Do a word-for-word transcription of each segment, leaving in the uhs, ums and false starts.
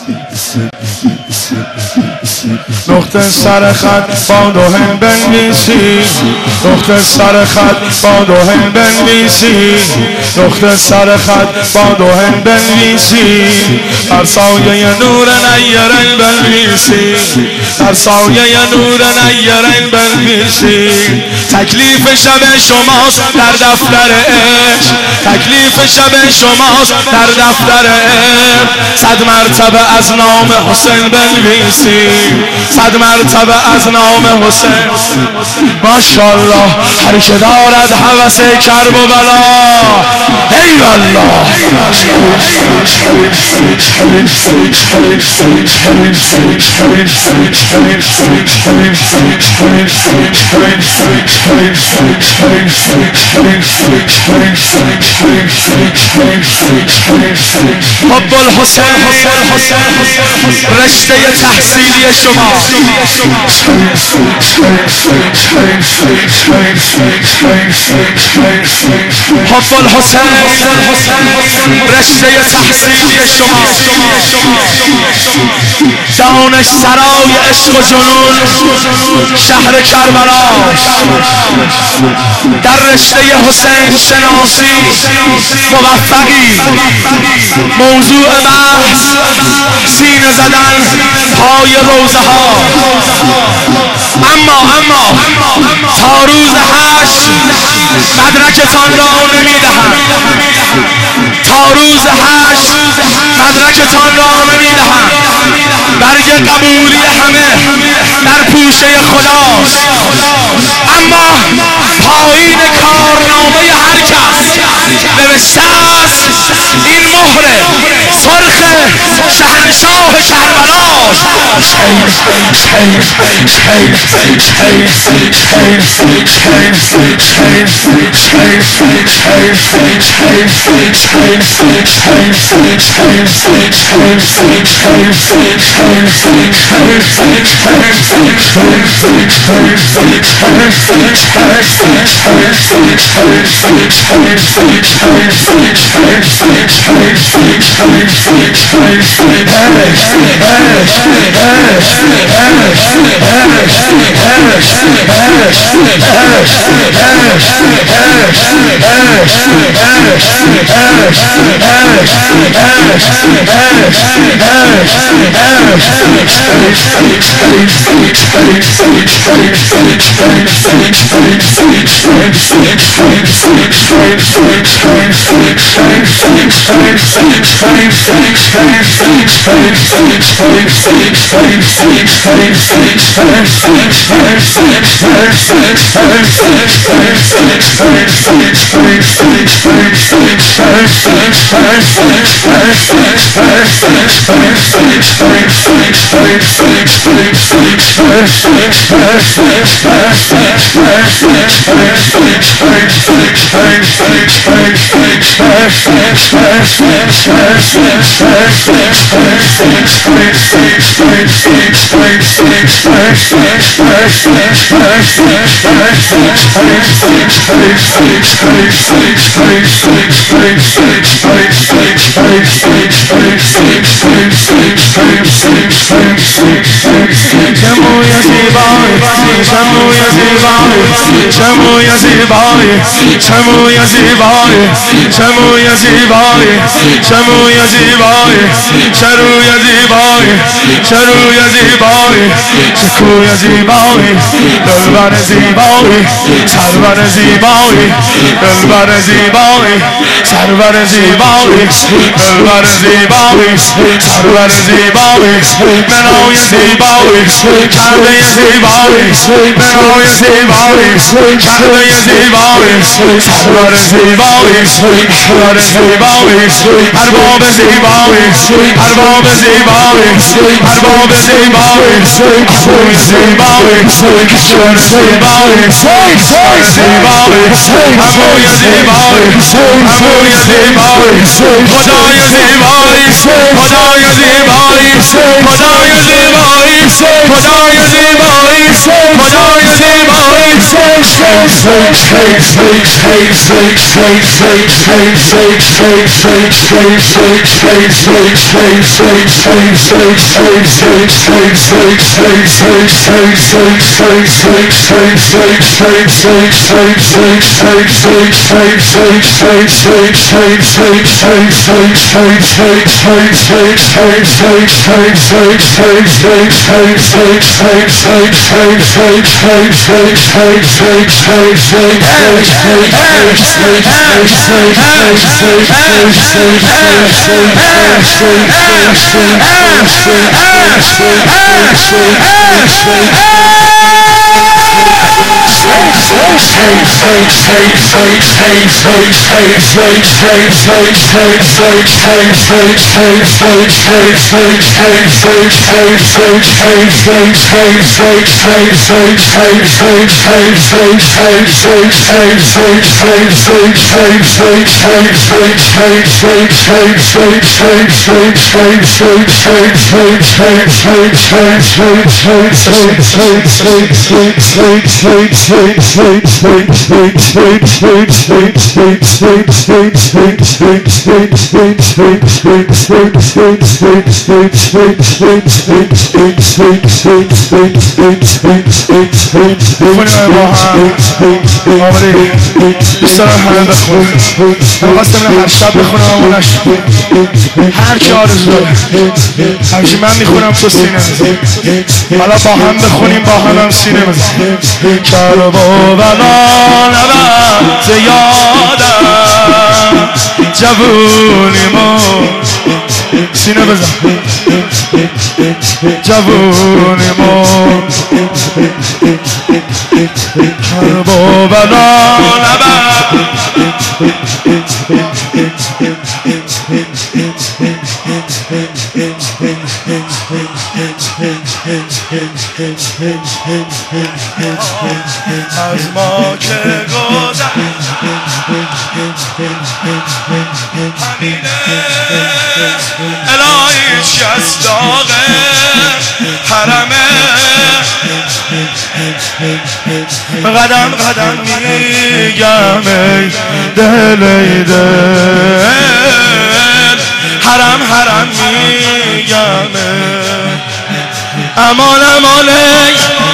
نقطه سر خط با دو هم بنویسی، نقطه سر خط با دو هم بنویسی، نقطه سر خط با دو هم بنویسی، در سایه نور نیرین بنویسی، در سایه نور نیرین بنویسی. تکلیف شب شماست در دفتر عشق، تکلیف شب شماست در دفتر عشق. صد مرتبه از نام حسین بنویسی، صد مرتبه از نام حسین. ماشاءالله هر که دارد هوس کرب و بلا، ای والله حب الحسین رشته تحصیلی شما، حب الحسین رشته تحصیلی شما. دانش سرای عشق و جنون شهر کربلا، در رشته حسین شناسی موفقی. موضوع بحث سینه زدن پای روزه ها، اما اما تا روز هشت مدرکتان را نمیدهم، تا روز هشت مدرکتان را نمیدهم. برگ قبولی همه در پوشه خداست، اما پایین کارنامه هر کس نوشته است این مهر سرخ شهنشاه کربلاست. شموی زیبایی، شموی زیبایی، شموی زیبایی، شموی زیبایی، شموی زیبایی، شموی زیبایی، شروی زیبایی، شروی زیبایی، شکوی زیبایی، دلبر زیبایی، سرور زیبایی، دلبر زیبایی، سرور زیبایی، دلبر زیبایی، سرور زیبایی، منای زیبایی، کرده زیبایی، منای زیبایی، کرده زیبایی، سرور زیبایی، سرور زیبایی، ارباب زیبایی، ارباب زیبایی، ارباب زیبایی، ابوی زیبایی، کشور زیبایی، زیبایی، ابوی زیبایی، ابوی زیبایی، خدای زیبایی، خدای زیبایی، خدای زیبایی، خدای زیبایی، خدای زیبایی، هر کی آرزو داره همیشه من میخونم تو سینه بزن حالا با هم بخونیم با هم هم سینه بزن کرب و بلا نبرد زیادم جوونی ما سینه بزن جوونی ما کرب و بلا نبرد از ما که گذشت همینه الهی شست داغ حرمه قدم قدم میگم ای دل ای دل حرم حرم میگم امان امان ای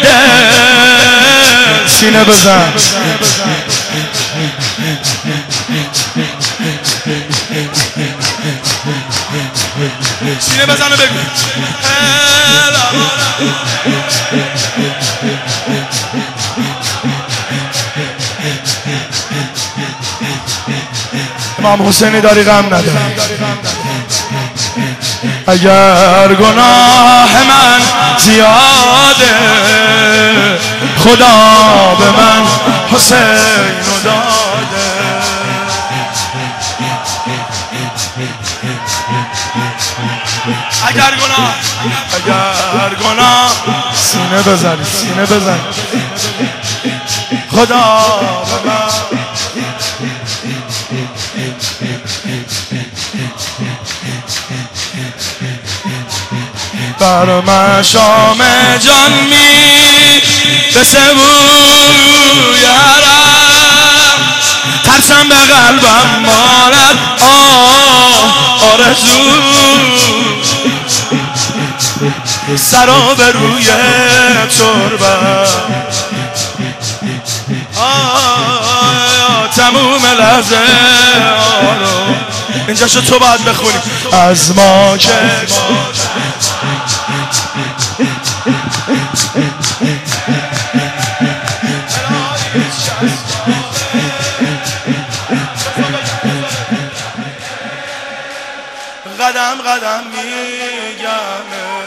دل سینه بزن سینه بزن و بگو امام حسینی داری غم نداری اگر گناه من زیاده خدا به من حسین داده اگر گناه اگر گناه سینه بزن سینه بزن خدا به من بر مشام جان می بسوی حرم ترسم به قلبم مارد آه آرزو سرا به روی تربت آه تموم لحظه آرو اینجا شو تو باید بخونی از ما که قدم قدم میگم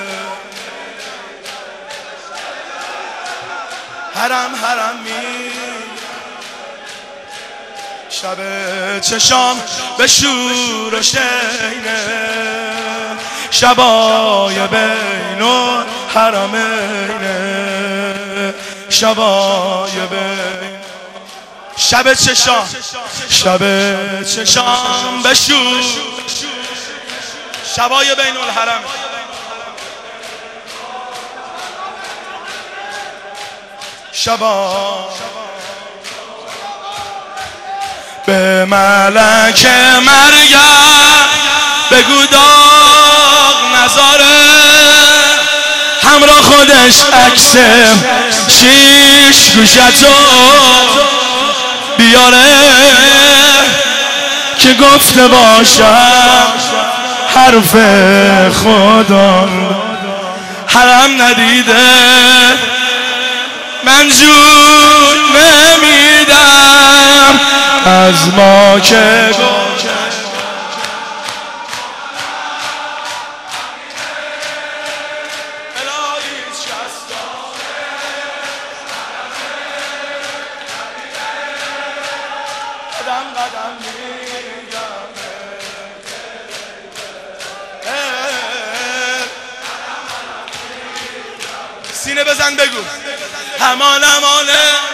حرم حرم میگم شب چشام به شور و شینه شبای بین و حرمینه شبای بین شب چشام شب چشام به شور شبای بین الحرم. شبا به ملک مریم بگو داغ نذاره، همراه خودش عکس شیش گوشتو بیاره که گفته باشم حرف خدا حرم ندیده من جون نمیدم از ما که سینه بزن بگو همان همانه